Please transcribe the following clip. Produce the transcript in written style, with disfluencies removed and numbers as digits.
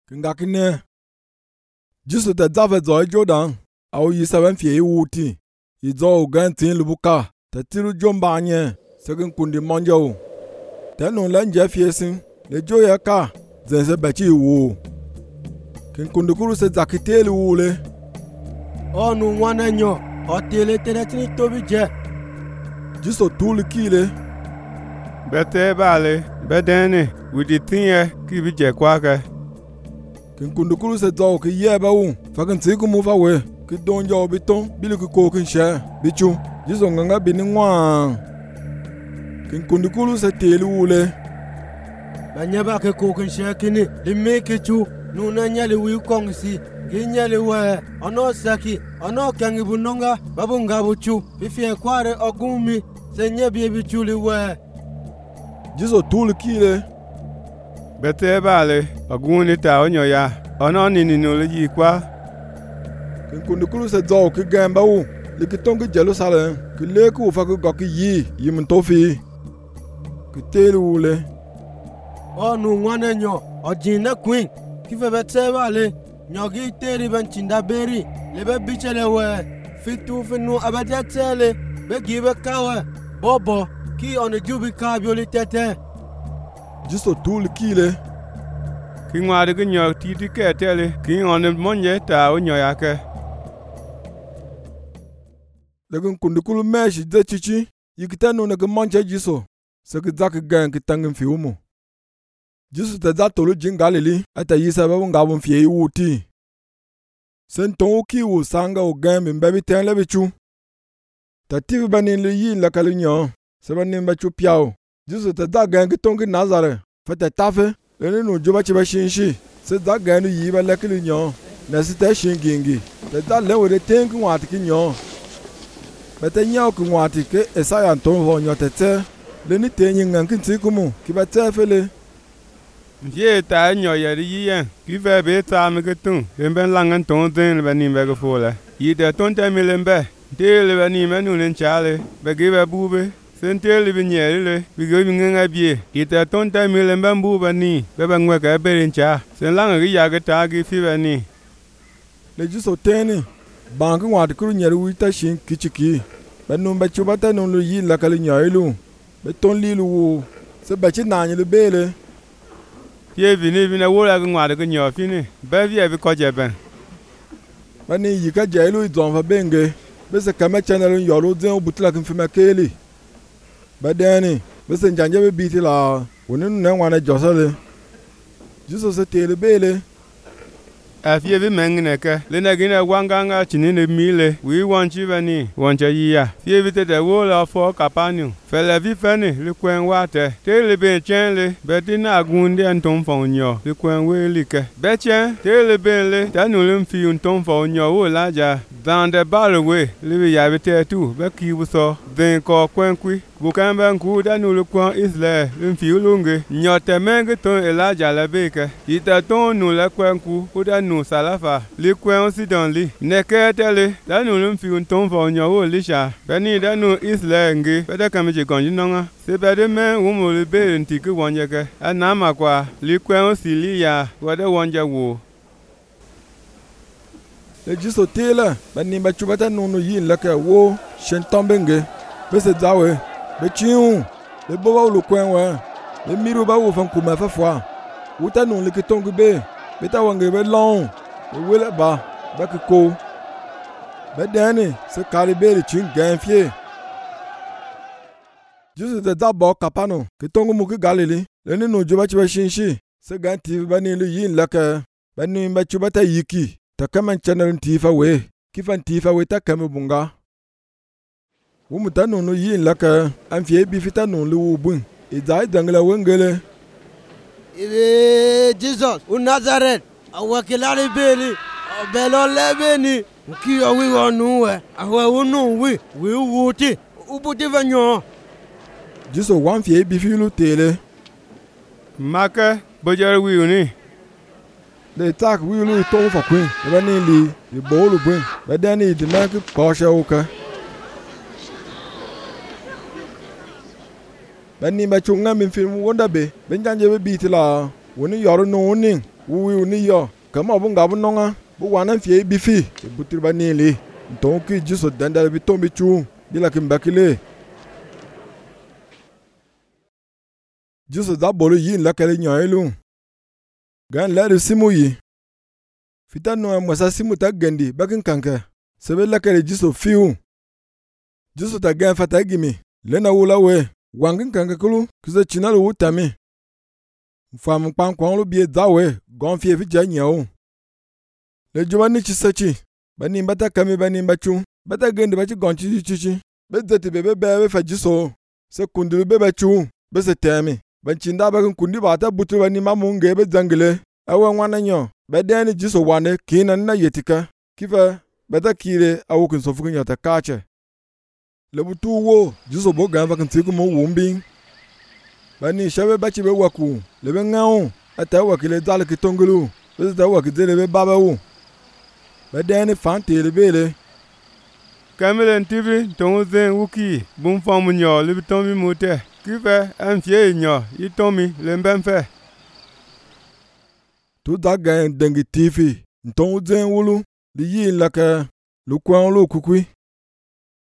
Kingakine Jisu te zafe zo Jordan au yi 7 fie wuti yi zo gantin lubuka te tiru jomba nye sekin kundi monjo te no le nje fie sin le jo ye ka zense bechi wu kin kundi kuru se zakiteli wule onu nwana nyo o tele tere tini tobi je Jisu tuli kile bete bale bedene wudi tinye kibi je kwake kin kundi kuru se zo ki yeba wu fakin tiku mu fa we ki donjo biton bili ki ko kin she bichu Jisu nganga bini ngwa kin kundi kuru se teli wule banyaba ke ko kin she kini limme ke chu nuna nyali wi kongsi ginyali we ono saki ono kangi bunonga babunga buchu bifie kware ogumi senye biebi chuli we Jisu tuli kile bete bale aguni ta onyo ya ono nini no le yi kwa kin kundi kuru se zo ki gamba wu likiton ki Jerusalem ki leku fa ki goki yi mtofi ki teli wule onu nwana nyo ojina queen kife bete bale nyogi teri ben chinda beri lebe bichele we fitu finu abade tele be gibe kawe bobo ki on jubi ka bioli tete Jisu tuli kile ki ngwade ki nyo titi ke tele ki on monje ta onyo ya ke lekin kundi kulu meshi de chichi yikitanu ne ki monche Jisu se ki zaki gen ki tangin fiumu Jisu te za tolu jin Galili ata yi sababu ngabun fie wuti sen ton ki wu sanga o gen min bebi ten le bichu ta tivi banin le yi la kalinyo se banin ba chu piao Jisu te za gen ki ton ki Nazare fa te tafe le ni nu juba chiba shinshi se za gen yi ba le kalinyo na si te shingingi te za le wo de ten ki wati ki nyo bete nyao ki wati ke Esaya ton ho nyo te le ni te nyin ngan kin ti kumu ki ba te fele ye ta nyo ya yi yen ki ve be ta me ke tun le ben langan ton den le ni be ke fole yi de ton te mi le be de le be ni me nu len chale be ge be bube sen te le be nye le bi ge bi nga bie yi de ton te mi le ben bu be ni be be ngwe ke be len cha sen lang ge ya ge ta ge fi be ni le Jisu teni banki wati kuru nyeri wita shin kichiki be nun be chubata nun lu yi la kali nyoilu be ton li lu wu se be chi nanyi lu bele ye vini wo la ngwa de nyo fini be vie bi ko je ben bani yi ka jailu izon fa benge be se kama channel yoro zen butla kin fima keli be deni be se njanje be biti la woni ne wana josale Jisu se tele bele afie bi mengne ke le na gina wanganga chini ne mile wi wanchi bani wancha yiya fie bi te de wo la fo kapanu fele vi fene le kwen wate te le be chen le be dina gunde anton fon nyo le kwen we like be chen te le be le ta nu le fi anton fon nyo wo la ja dans de balle we le bi ya bi te tu be ki bu so den ko kwen kwi bu kan ban ku da nu le kwen isle le fi lunge nyo te menge ton elaja la be ke ita ton nu le kwen ku o da nu salafa le kwen aussi dans li ne ke tele da nu le fi anton fon nyo wo li sha be ni da nu isle nge be da kam je konji nonga se be de men wo mo le be nti ke wonje ke anama kwa le kwen aussi li ya wo de wonje wo le Jisu tele bani ba chubata nunu yin la ke wo shen tombenge be se zawe be chiu le boba lu kwen we le miru ba wo fan kuma fa fwa wuta nun le kitongu be ta wange be long le wele ba ki ko be deni se kari be le chin gan fie Jisu te da bo kapano kitongu mu ki Galili le ni nu juba chiba shinshi se gan ti bani lu yin la ke bani ba chubata yiki ta kaman channel tifa we kifan tifa we ta kame bunga wumu ta nunu yin la ka an fie bi fita nun lu bun izai dangla wengele ibe Jesus u Nazareth awakilari beli belo lebeni ki owi wonu we awe wonu wi wuti ubuti vanyo Jisu wan fie bi filu tele make bojer wi ni le tak wilu to fa queen be ni li bolu bun be dani de na ki kosha uka bani ba chunga min film wonda be benjanje be biti la woni yoro no ning wu ni yo kama bu nga bu nonga bu wana fie bi fi bu triba ni le donc Jesus danda bi tombi chu bila kimbakile Jesus da bolo yin la kale nyoelu gan la simu yi fita no mwasa simu ta gendi bakin kanke sebe la kale Jesus fiu Jesus ta gan fata gimi lena wula we wangin kanke kulu kize chinalu wutami fam kpan kwang lu bie dawe gon fie fi janyao le juma ni chisachi bani bata kami bani bachu bata gendi bachi gon chichi be zeti be fa jiso se kundulu be bachu be se temi ban chinda ba kundi bata butu bani mamunge be zangile awe ngwana nyo be deni jiso wane kina na yetika kifa bata kire awu kun sofu kun yata kache le butu wo jiso bo gan va kan tiku mo wumbing bani shabe bachi be waku le be ngao ata wakile dal ki tongulu be da wakile be babawu be deni fante le bele Kamelen TV tongo zen wuki bun famu nyo le bitomi mote kife amfie nyo yitomi le mbemfe tu da gan dengi TV tongo zen wulu li yin la ka lu kwang lu kukui